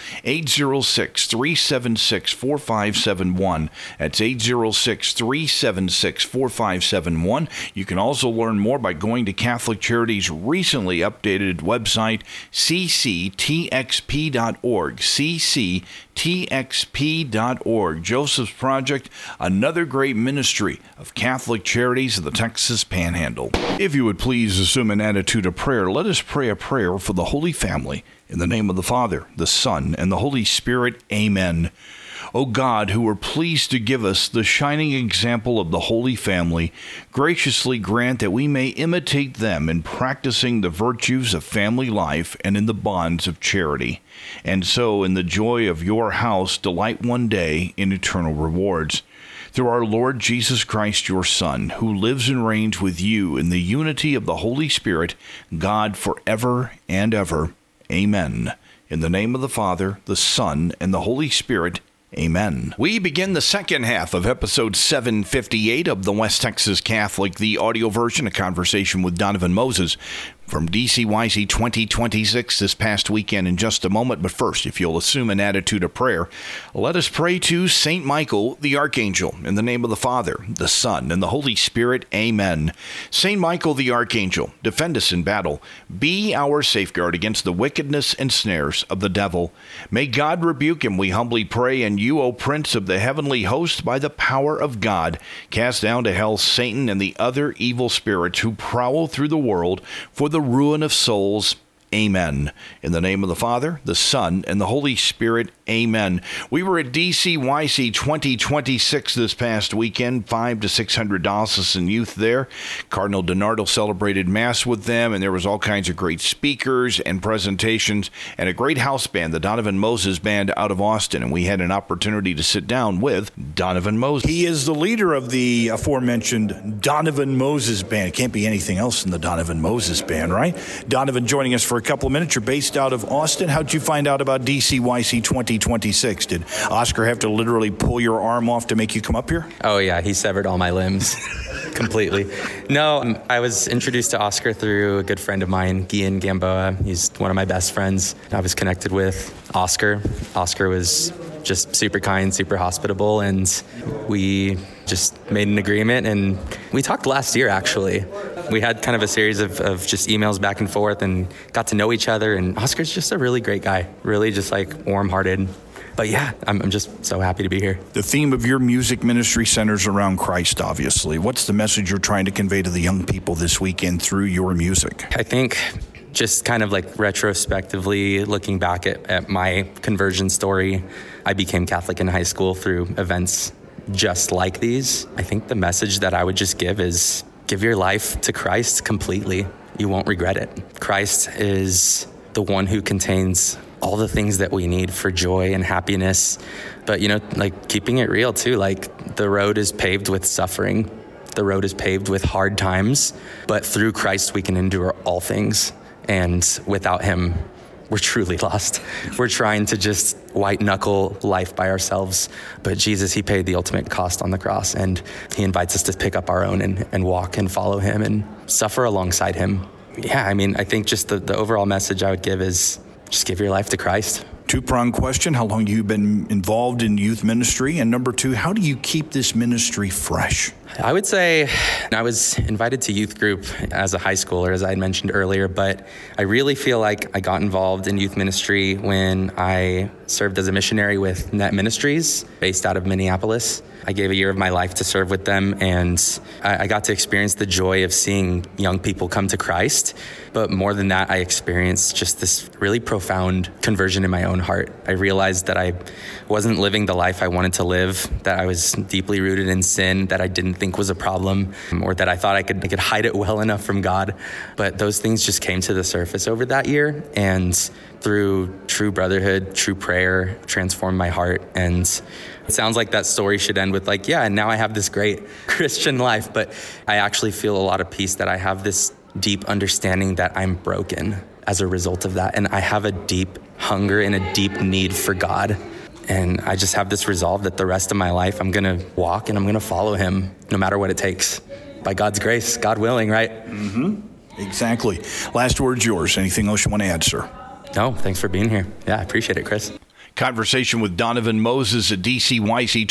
806-376-4571. That's 806-376-4571. You can also learn more by going to Catholic Charities' recently updated website, cctxp.org, cctxp.org. Joseph's Project, another great ministry of Catholic Charities of the Texas Panhandle. If you would please assume an attitude of prayer, let us pray a prayer for the Holy Family. In the name of the Father, the Son, and the Holy Spirit, amen. O God, who were pleased to give us the shining example of the Holy Family, graciously grant that we may imitate them in practicing the virtues of family life and in the bonds of charity, and so in the joy of your house delight one day in eternal rewards. Through our Lord Jesus Christ, your Son, who lives and reigns with you in the unity of the Holy Spirit, God forever and ever. Amen. In the name of the Father, the Son, and the Holy Spirit, amen. We begin the second half of episode 758 of the West Texas Catholic, the audio version, a conversation with Donovan Moses from DCYC 2026 this past weekend in just a moment. But first, if you'll assume an attitude of prayer, let us pray to St. Michael, the Archangel, in the name of the Father, the Son, and the Holy Spirit. Amen. St. Michael, the Archangel, defend us in battle. Be our safeguard against the wickedness and snares of the devil. May God rebuke him, we humbly pray, and you, O Prince of the heavenly host, by the power of God, cast down to hell Satan and the other evil spirits who prowl through the world for the ruin of souls. Amen. In the name of the Father, the Son, and the Holy Spirit. Amen. We were at DCYC 2026 this past weekend, 500 to 600 diocesan youth there. Cardinal DiNardo celebrated Mass with them, and there was all kinds of great speakers and presentations, and a great house band, the Donovan Moses Band out of Austin, and we had an opportunity to sit down with Donovan Moses. He is the leader of the aforementioned Donovan Moses Band. It can't be anything else than the Donovan Moses Band, right? Donovan joining us for a couple of minutes. You're based out of Austin. How'd you find out about DCYC 2026? Did Oscar have to literally pull your arm off to make you come up here? Oh, yeah. He severed all my limbs completely. No, I was introduced to Oscar through a good friend of mine, Guillen Gamboa. He's one of my best friends. I was connected with Oscar. Oscar was just super kind, super hospitable, and we just made an agreement, and we talked last year, actually. We had kind of a series of just emails back and forth and got to know each other, and Oscar's just a really great guy, really just like warm-hearted. But yeah, I'm just so happy to be here. The theme of your music ministry centers around Christ, obviously. What's the message you're trying to convey to the young people this weekend through your music? I think just kind of like retrospectively looking back at my conversion story, I became Catholic in high school through events just like these. I think the message that I would just give is give your life to Christ completely. You won't regret it. Christ is the one who contains all the things that we need for joy and happiness. But, like keeping it real too, like the road is paved with suffering. The road is paved with hard times, but through Christ we can endure all things. And without him, we're truly lost. We're trying to just white knuckle life by ourselves. But Jesus, he paid the ultimate cost on the cross, and he invites us to pick up our own and walk and follow him and suffer alongside him. Yeah, I think just the overall message I would give is just give your life to Christ. Two-pronged question, how long have you been involved in youth ministry? And number two, how do you keep this ministry fresh? I would say I was invited to youth group as a high schooler, as I had mentioned earlier, but I really feel like I got involved in youth ministry when I served as a missionary with Net Ministries based out of Minneapolis. I gave a year of my life to serve with them, and I got to experience the joy of seeing young people come to Christ. But more than that, I experienced just this really profound conversion in my own heart. I realized that I wasn't living the life I wanted to live, that I was deeply rooted in sin, that I didn't think was a problem, or that I thought I could hide it well enough from God. But those things just came to the surface over that year, and through true brotherhood, true prayer, transformed my heart. And it sounds like that story should end with and now I have this great Christian life, but I actually feel a lot of peace that I have this deep understanding that I'm broken as a result of that. And I have a deep hunger and a deep need for God. And I just have this resolve that the rest of my life, I'm going to walk and I'm going to follow him no matter what it takes. By God's grace, God willing, right? Mm-hmm. Exactly. Last word's yours. Anything else you want to add, sir? No, thanks for being here. Yeah, I appreciate it, Chris. Conversation with Donovan Moses at DCYC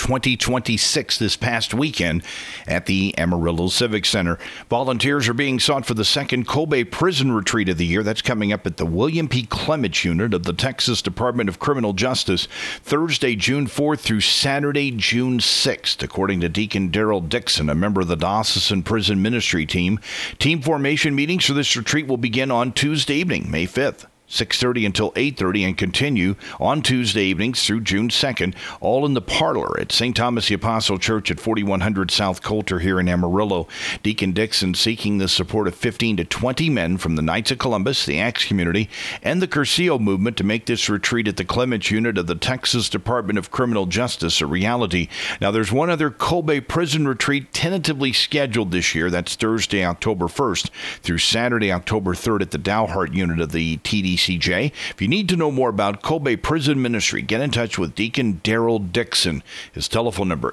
2026 this past weekend at the Amarillo Civic Center. Volunteers are being sought for the second Kobe Prison Retreat of the year. That's coming up at the William P. Clements Unit of the Texas Department of Criminal Justice, Thursday, June 4th through Saturday, June 6th, according to Deacon Daryl Dixon, a member of the Diocesan Prison Ministry Team. Team formation meetings for this retreat will begin on Tuesday evening, May 5th. 6:30 until 8:30, and continue on Tuesday evenings through June 2nd, all in the parlor at St. Thomas the Apostle Church at 4100 South Coulter here in Amarillo. Deacon Dixon seeking the support of 15 to 20 men from the Knights of Columbus, the Acts community, and the Cursillo movement to make this retreat at the Clements unit of the Texas Department of Criminal Justice a reality. Now, there's one other Colby prison retreat tentatively scheduled this year. That's Thursday, October 1st through Saturday, October 3rd at the Dowhart unit of the TDCJ. If you need to know more about Colby Prison Ministry, get in touch with Deacon Daryl Dixon. His telephone number,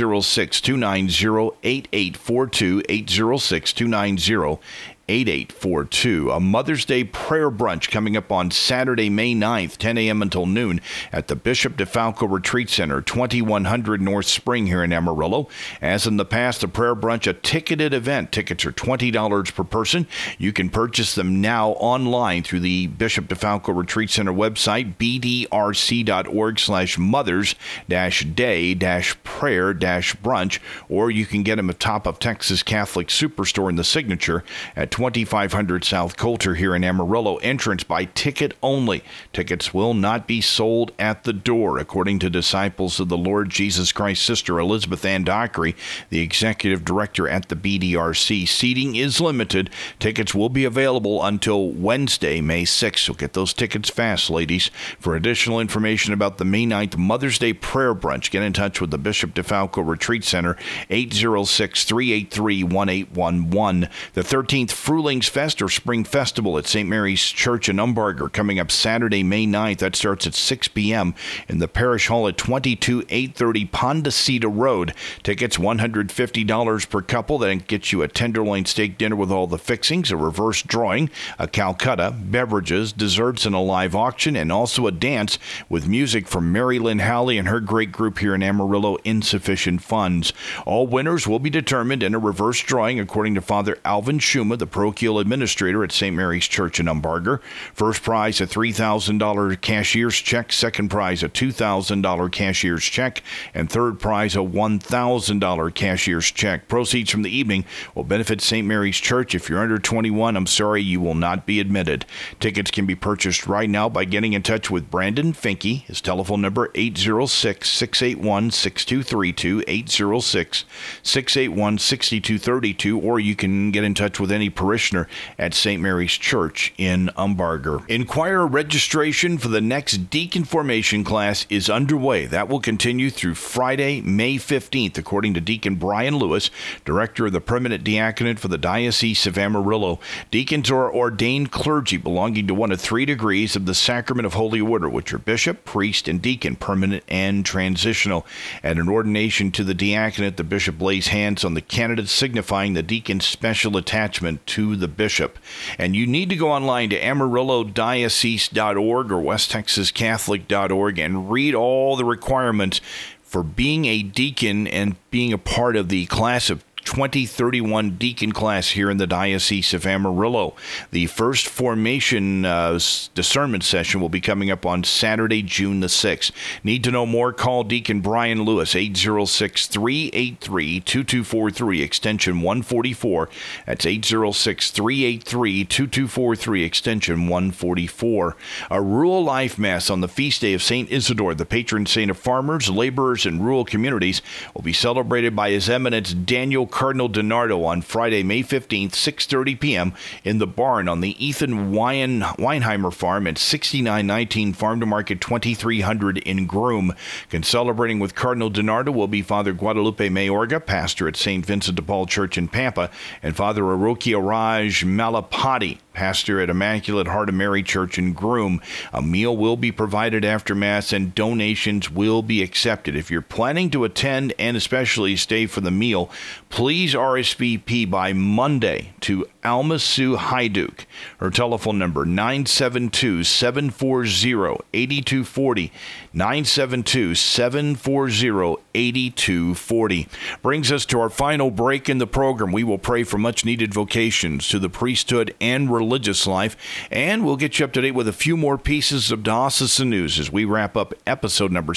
806-290-8842, 806-290-8842. A Mother's Day prayer brunch coming up on Saturday, May 9th, 10 a.m. until noon at the Bishop DeFalco Retreat Center, 2100 North Spring here in Amarillo. As in the past, the prayer brunch, a ticketed event. Tickets are $20 per person. You can purchase them now online through the Bishop DeFalco Retreat Center website, bdrc.org/mothers-day-prayer-brunch, or you can get them at Top of Texas Catholic Superstore in the Signature at 2500 South Coulter here in Amarillo. Entrance by ticket only. Tickets will not be sold at the door, according to Disciples of the Lord Jesus Christ Sister Elizabeth Ann Dockery, the executive director at the BDRC. Seating is limited. Tickets will be available until Wednesday, May 6th. So get those tickets fast, ladies. For additional information about the May 9th Mother's Day Prayer Brunch, get in touch with the Bishop DeFalco Retreat Center, 806-383-1811. The 13th Frühlings Fest or Spring Festival at St. Mary's Church in Umbarger coming up Saturday, May 9th. That starts at 6 p.m. in the Parish Hall at 22830 Pondacita Road. Tickets $150 per couple. That gets you a tenderloin steak dinner with all the fixings, a reverse drawing, a Calcutta, beverages, desserts, and a live auction, and also a dance with music from Mary Lynn Howley and her great group here in Amarillo, Insufficient Funds. All winners will be determined in a reverse drawing according to Father Alvin Schuma, the parochial administrator at St. Mary's Church in Umbarger. First prize, a $3,000 cashier's check. Second prize, a $2,000 cashier's check. And third prize, a $1,000 cashier's check. Proceeds from the evening will benefit St. Mary's Church. If you're under 21, I'm sorry, you will not be admitted. Tickets can be purchased right now by getting in touch with Brandon Finke. His telephone number, 806-681-6232, 806-681-6232, or you can get in touch with any parishioner at St. Mary's Church in Umbarger. Inquirer registration for the next deacon formation class is underway. That will continue through Friday, May 15th, according to Deacon Brian Lewis, director of the Permanent Diaconate for the Diocese of Amarillo. Deacons are ordained clergy belonging to one of three degrees of the Sacrament of Holy Order, which are bishop, priest, and deacon, permanent and transitional. At an ordination to the diaconate, the bishop lays hands on the candidate, signifying the deacon's special attachment to the bishop. And you need to go online to AmarilloDiocese.org or WestTexasCatholic.org and read all the requirements for being a deacon and being a part of the class of 2031 deacon class here in the Diocese of Amarillo. The first formation discernment session will be coming up on Saturday, June the 6th. Need to know more? Call Deacon Brian Lewis, 806-383-2243, extension 144. That's 806-383-2243, extension 144. A rural life mass on the feast day of St. Isidore, the patron saint of farmers, laborers, and rural communities, will be celebrated by His Eminence Daniel Cardinal DiNardo on Friday, May 15th, 6:30 p.m. in the barn on the Ethan Weinheimer farm at 6919 Farm to Market 2300 in Groom. Celebrating with Cardinal DiNardo will be Father Guadalupe Mayorga, pastor at St. Vincent de Paul Church in Pampa, and Father Arokia Raj Malapati, pastor at Immaculate Heart of Mary Church in Groom. A meal will be provided after Mass and donations will be accepted. If you're planning to attend and especially stay for the meal, please RSVP by Monday to Alma Sue Hajduk. Her telephone number, 972-740-8240, 972-740-8240. 8240. Brings us to our final break in the program. We will pray for much-needed vocations to the priesthood and religious life, and we'll get you up to date with a few more pieces of diocesan news as we wrap up episode number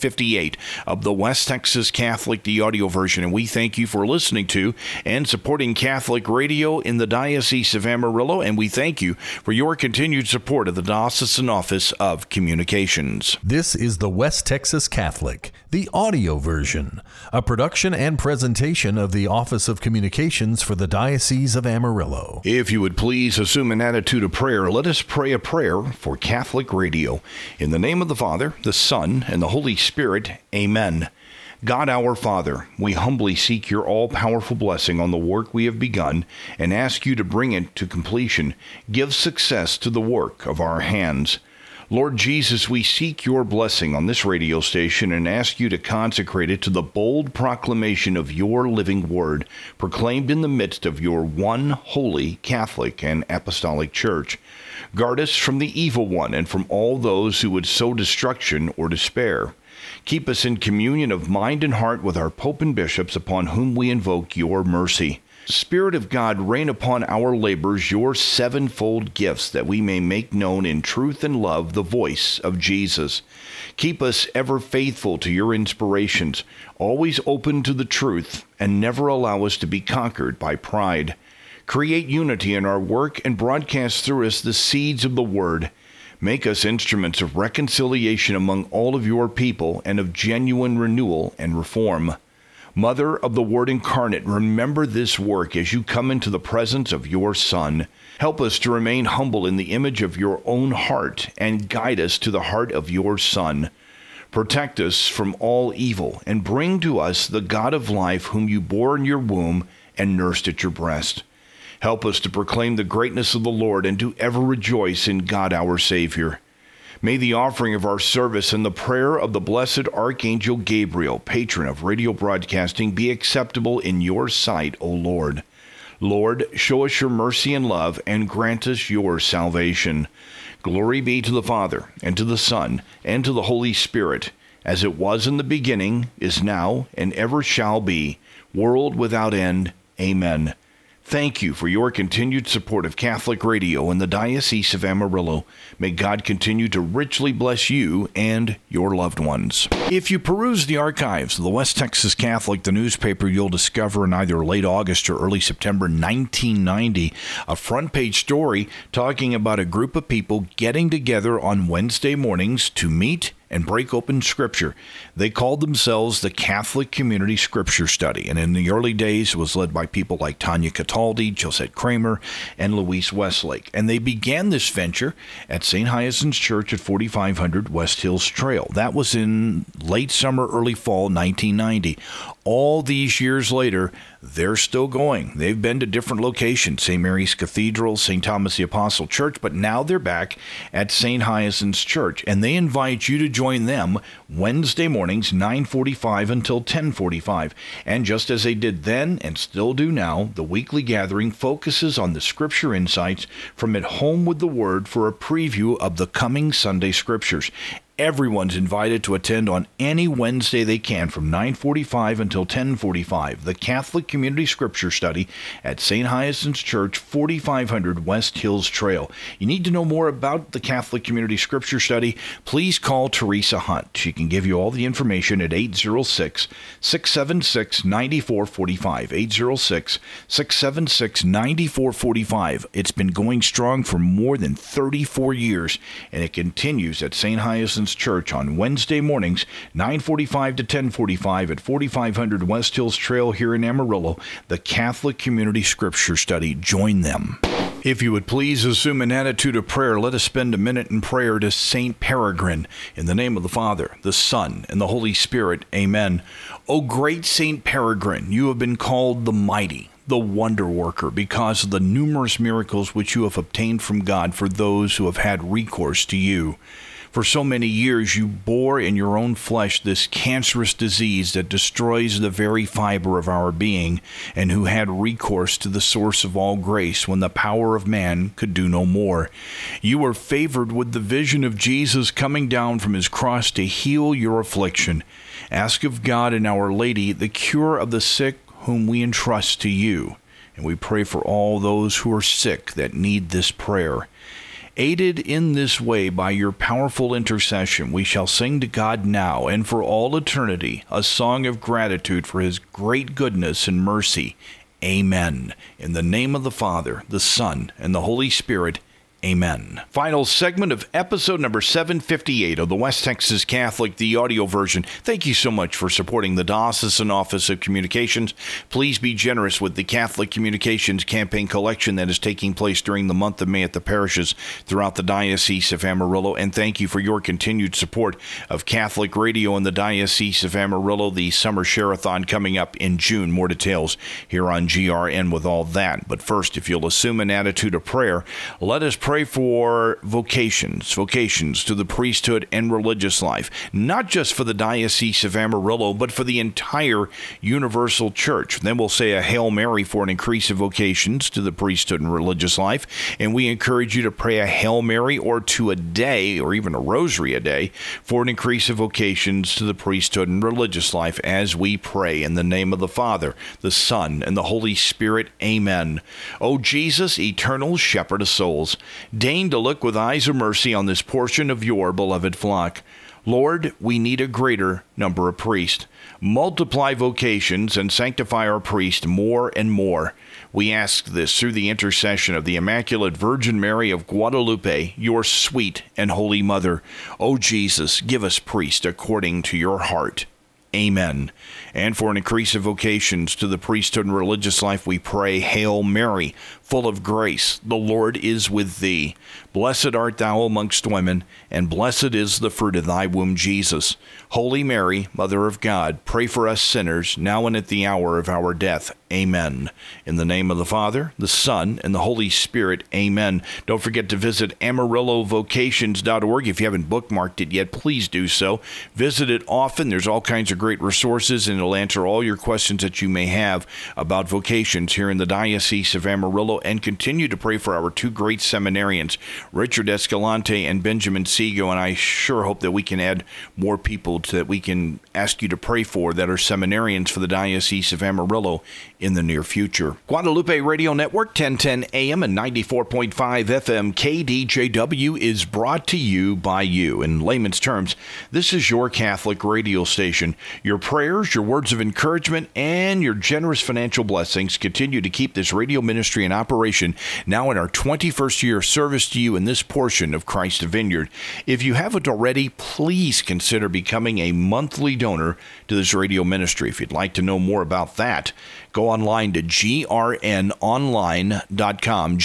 758 of the West Texas Catholic, the audio version. And we thank you for listening to and supporting Catholic radio in the Diocese of Amarillo, and we thank you for your continued support of the Diocesan Office of Communications. This is the West Texas Catholic, the audio version, a production and presentation of the Office of Communications for the Diocese of Amarillo. If you would please assume an attitude of prayer, let us pray a prayer for Catholic radio. In the name of the Father, the Son, and the Holy Spirit, amen. God our Father, we humbly seek your all-powerful blessing on the work we have begun and ask you to bring it to completion. Give success to the work of our hands. Lord Jesus, we seek your blessing on this radio station and ask you to consecrate it to the bold proclamation of your living word, proclaimed in the midst of your one holy Catholic and Apostolic Church. Guard us from the evil one and from all those who would sow destruction or despair. Keep us in communion of mind and heart with our Pope and bishops, upon whom we invoke your mercy. Spirit of God, rain upon our labors your sevenfold gifts, that we may make known in truth and love the voice of Jesus. Keep us ever faithful to your inspirations, always open to the truth, and never allow us to be conquered by pride. Create unity in our work and broadcast through us the seeds of the word. Make us instruments of reconciliation among all of your people and of genuine renewal and reform. Mother of the Word incarnate, remember this work as you come into the presence of your Son. Help us to remain humble in the image of your own heart and guide us to the heart of your Son. Protect us from all evil and bring to us the God of life whom you bore in your womb and nursed at your breast. Help us to proclaim the greatness of the Lord and to ever rejoice in God our Savior. May the offering of our service and the prayer of the blessed Archangel Gabriel, patron of radio broadcasting, be acceptable in your sight, O Lord. Lord, show us your mercy and love and grant us your salvation. Glory be to the Father, and to the Son, and to the Holy Spirit, as it was in the beginning, is now, and ever shall be, world without end. Amen. Thank you for your continued support of Catholic radio in the Diocese of Amarillo. May God continue to richly bless you and your loved ones. If you peruse the archives of the West Texas Catholic, the newspaper, you'll discover in either late August or early September 1990 a front-page story talking about a group of people getting together on Wednesday mornings to meet and break open Scripture. They called themselves the Catholic Community Scripture Study, and in the early days it was led by people like Tanya Cataldi, Josette Kramer, and Louise Westlake. And they began this venture at St. Hyacinth's Church at 4500 West Hills Trail. That was in late summer, early fall 1990. All these years later, they're still going. They've been to different locations, St. Mary's Cathedral, St. Thomas the Apostle Church, but now they're back at St. Hyacinth's Church, and they invite you to join them Wednesday mornings, 9:45 until 10:45. And just as they did then and still do now, the weekly gathering focuses on the Scripture insights from At Home with the Word for a preview of the coming Sunday Scriptures. Everyone's invited to attend on any Wednesday they can from 9:45 until 10:45. The Catholic Community Scripture Study at St. Hyacinth's Church, 4500 West Hills Trail. You need to know more about the Catholic Community Scripture Study, please call Teresa Hunt. She can give you all the information at 806-676-9445. 806-676-9445. It's been going strong for more than 34 years, and it continues at St. Hyacinth's Church on Wednesday mornings, 9:45 to 10:45 at 4500 West Hills Trail here in Amarillo, the Catholic Community Scripture Study. Join them. If you would please assume an attitude of prayer, let us spend a minute in prayer to St. Peregrine. In the name of the Father, the Son, and the Holy Spirit. Amen. O great St. Peregrine, you have been called the mighty, the wonder worker, because of the numerous miracles which you have obtained from God for those who have had recourse to you. For so many years, you bore in your own flesh this cancerous disease that destroys the very fiber of our being, and who had recourse to the source of all grace when the power of man could do no more. You were favored with the vision of Jesus coming down from his cross to heal your affliction. Ask of God and Our Lady the cure of the sick whom we entrust to you. And we pray for all those who are sick that need this prayer. Aided in this way by your powerful intercession, we shall sing to God now and for all eternity a song of gratitude for his great goodness and mercy. Amen. In the name of the Father, the Son, and the Holy Spirit, amen. Final segment of episode number 758 of the West Texas Catholic, the audio version. Thank you so much for supporting the Diocesan Office of Communications. Please be generous with the Catholic Communications Campaign collection that is taking place during the month of May at the parishes throughout the Diocese of Amarillo. And thank you for your continued support of Catholic radio in the Diocese of Amarillo. The Summer Share-a-thon coming up in June. More details here on GRN with all that. But first, if you'll assume an attitude of prayer, let us pray for vocations to the priesthood and religious life, not just for the Diocese of Amarillo, but for the entire Universal Church. Then we'll say a Hail Mary for an increase of vocations to the priesthood and religious life, and we encourage you to pray a Hail Mary or two a day, or even a rosary a day, for an increase of vocations to the priesthood and religious life as we pray in the name of the Father, the Son, and the Holy Spirit. Amen. O Jesus, eternal shepherd of souls, deign to look with eyes of mercy on this portion of your beloved flock. Lord, we need a greater number of priests. Multiply vocations and sanctify our priests more and more. We ask this through the intercession of the Immaculate Virgin Mary of Guadalupe, your sweet and holy mother. O Jesus, give us priests according to your heart. Amen. And for an increase of vocations to the priesthood and religious life, we pray, Hail Mary, full of grace, the Lord is with thee. Blessed art thou amongst women, and blessed is the fruit of thy womb, Jesus. Holy Mary, Mother of God, pray for us sinners, now and at the hour of our death. Amen. In the name of the Father, the Son, and the Holy Spirit. Amen. Don't forget to visit AmarilloVocations.org. If you haven't bookmarked it yet, please do so. Visit it often. There's all kinds of great resources, and it'll answer all your questions that you may have about vocations here in the Diocese of Amarillo. And continue to pray for our two great seminarians, Richard Escalante and Benjamin Seago. And I sure hope that we can add more people that we can ask you to pray for that are seminarians for the Diocese of Amarillo in the near future. Guadalupe Radio Network, 1010 AM and 94.5 FM KDJW is brought to you by you. In layman's terms, this is your Catholic radio station. Your prayers, your words of encouragement, and your generous financial blessings continue to keep this radio ministry in operation now in our 21st year of service to you in this portion of Christ Vineyard. If you haven't already, please consider becoming a monthly donor to this radio ministry. If you'd like to know more about that, go online to grnonline.com,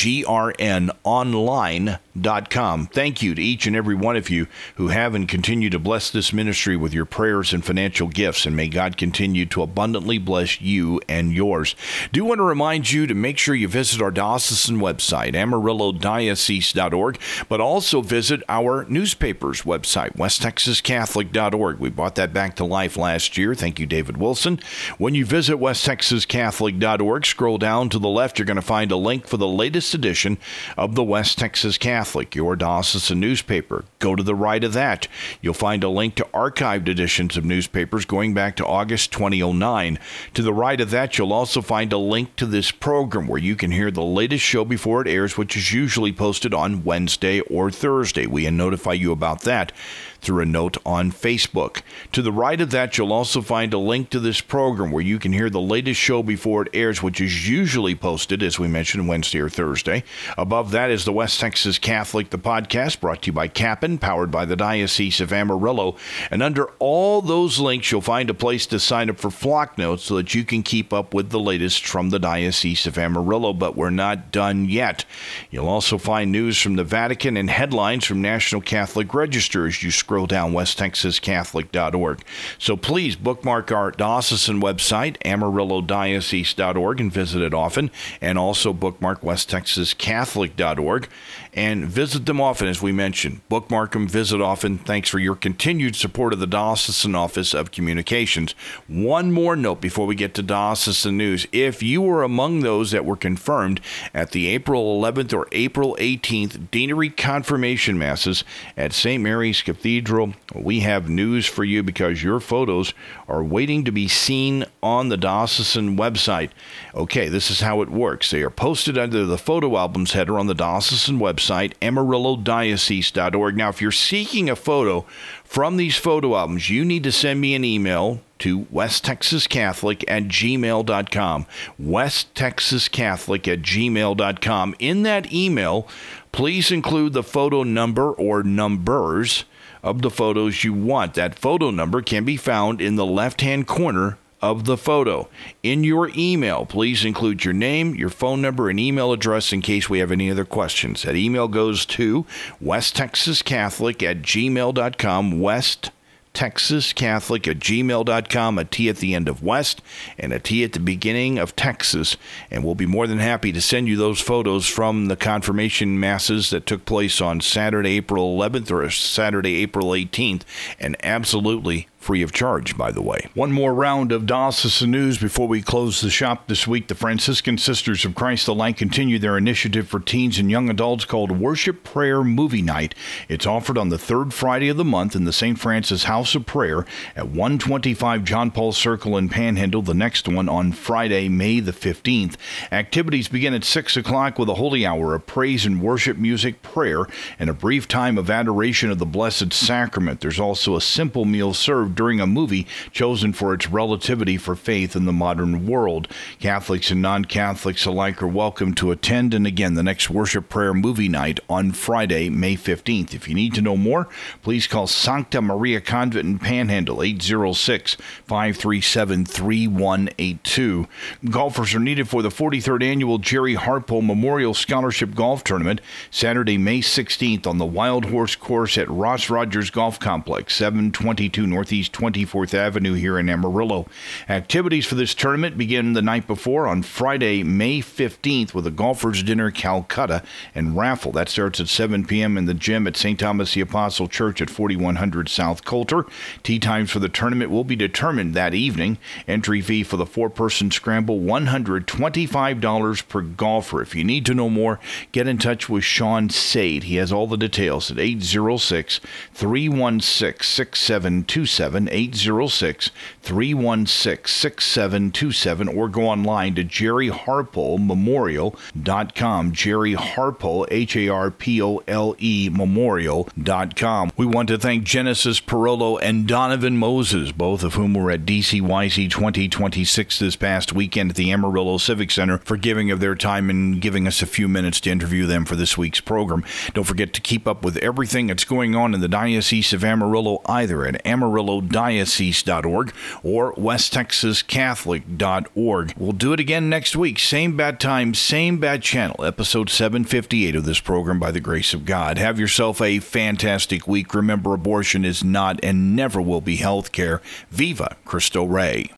grnonline.com. Thank you to each and every one of you who have and continue to bless this ministry with your prayers and financial gifts, and may God continue to abundantly bless you and yours. Do want to remind you to make sure you visit our diocesan website, AmarilloDiocese.org, but also visit our newspaper's website, WestTexasCatholic.org. We brought that back to life last year. Thank you, David Wilson. When you visit WestTexasCatholic.org, scroll down to the left, you're going to find a link for the latest edition of the West Texas Catholic, your diocesan newspaper. Go to the right of that. You'll find a link to archived editions of newspapers going back to August 2009. To the right of that, you'll also find a link to this program where you can hear the latest show before it airs, which is usually posted on Wednesday or Thursday. We notify you about that through a note on Facebook. To the right of that, you'll also find a link to this program where you can hear the latest show before it airs, which is usually posted, as we mentioned, Wednesday or Thursday. Above that is the West Texas Catholic, the podcast, brought to you by Capon, powered by the Diocese of Amarillo. And under all those links, you'll find a place to sign up for Flock Notes so that you can keep up with the latest from the Diocese of Amarillo. But we're not done yet. You'll also find news from the Vatican and headlines from National Catholic Register as you scroll down WestTexasCatholic.org. So please bookmark our diocesan website, AmarilloDiocese.org, and visit it often. And also bookmark WestTexasCatholic.org. and visit them often, as we mentioned. Bookmark them, visit often. Thanks for your continued support of the Diocesan Office of Communications. One more note before we get to diocesan news. If you were among those that were confirmed at the April 11th or April 18th Deanery Confirmation Masses at St. Mary's Cathedral, we have news for you because your photos are waiting to be seen on the diocesan website. Okay, this is how it works. They are posted under the photo albums header on the diocesan website, AmarilloDiocese.org. Now, if you're seeking a photo from these photo albums, you need to send me an email to westtexascatholic@gmail.com. westtexascatholic@gmail.com. In that email, please include the photo number or numbers of the photos you want. That photo number can be found in the left-hand corner of the photo. In your email, please include your name, your phone number, and email address in case we have any other questions. That email goes to westtexascatholic@gmail.com, westtexascatholic@gmail.com, a T at the end of West and a T at the beginning of Texas. And we'll be more than happy to send you those photos from the confirmation masses that took place on Saturday, April 11th or Saturday, April 18th, and absolutely free of charge, by the way. One more round of diocesan news before we close the shop this week. The Franciscan Sisters of Christ the Light continue their initiative for teens and young adults called Worship Prayer Movie Night. It's offered on the third Friday of the month in the St. Francis House of Prayer at 125 John Paul Circle in Panhandle. The next one on Friday, May the 15th. Activities begin at 6 o'clock with a holy hour of praise and worship music, prayer, and a brief time of adoration of the Blessed Sacrament. There's also a simple meal served during a movie chosen for its relativity for faith in the modern world. Catholics and non-Catholics alike are welcome to attend. And again, the next Worship Prayer Movie Night on Friday, May 15th. If you need to know more, please call Sancta Maria Convent in Panhandle, 806-537-3182. Golfers are needed for the 43rd Annual Jerry Harpo Memorial Scholarship Golf Tournament, Saturday, May 16th on the Wild Horse Course at Ross Rogers Golf Complex, 722 Northeast 24th Avenue here in Amarillo. Activities for this tournament begin the night before on Friday, May 15th with a golfer's dinner, Calcutta, and raffle. That starts at 7 p.m. in the gym at St. Thomas the Apostle Church at 4100 South Coulter. Tee times for the tournament will be determined that evening. Entry fee for the four-person scramble, $125 per golfer. If you need to know more, get in touch with Sean Sade. He has all the details at 806-316-6727. 806-316-6727, or go online to jerryharpole.memorial.com. Jerry Harpole, Harpole, memorial.com. We want to thank Genesis Parolo and Donovan Moses, both of whom were at DCYC 2026 this past weekend at the Amarillo Civic Center, for giving of their time and giving us a few minutes to interview them for this week's program. Don't forget to keep up with everything that's going on in the Diocese of Amarillo, either at AmarilloDiocese.org or WestTexasCatholic.org. We'll do it again next week. Same bad time, same bad channel. Episode 758 of this program by the grace of God. Have yourself a fantastic week. Remember, abortion is not and never will be health care. Viva Cristo Rey.